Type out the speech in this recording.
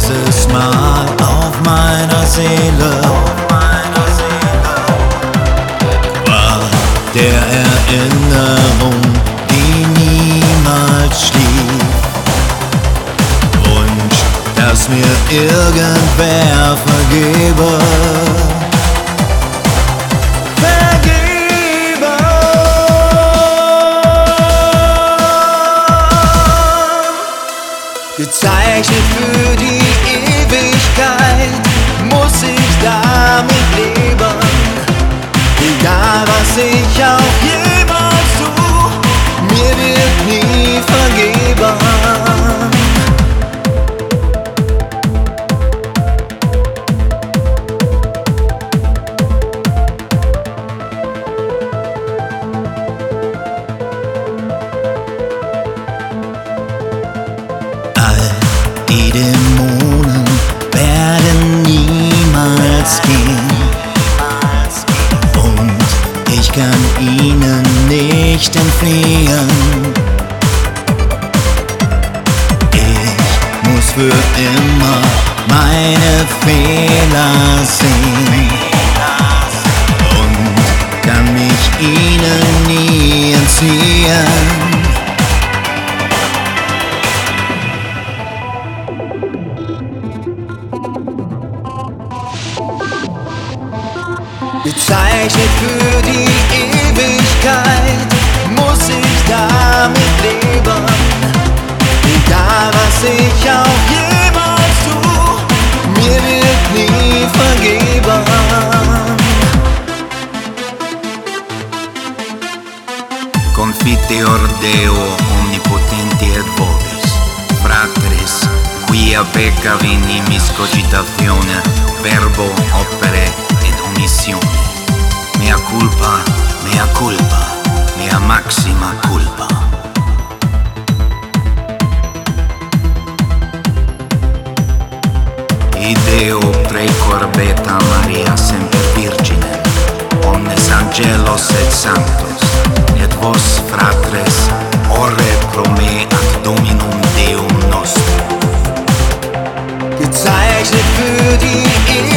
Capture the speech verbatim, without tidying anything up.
dieses Mal auf meiner Seele war der Erinnerung, die niemals schlief. Wunsch, dass mir irgendwer vergebe. Vergebe. Gezeichnet für die Ewigkeit, muss ich damit leben. Egal was ich auch jemals tu, mir wird nie vergeben. All die Dämonen werden niemals gehen. Ich kann ihnen nicht entfliehen. Ich muss für immer meine Fehler sehen und kann mich ihnen nie entziehen. Gezeichnet für die Ewigkeit, muss ich damit leben. Egal was ich auch jemals tu, mir wird nie vergeben. Confiteor Deo omnipotenti et vobis, fratres, quia pecca venimis cogitatione, verbo, opere et omissione. Mea culpa, mea culpa, mea maxima culpa. Ideo precor beta Maria semper virginem, omnes angelos et sanctos, et vos, fratres, ore pro me ad Dominum Deum nostrum. Gezeichnet für die Ewigkeit,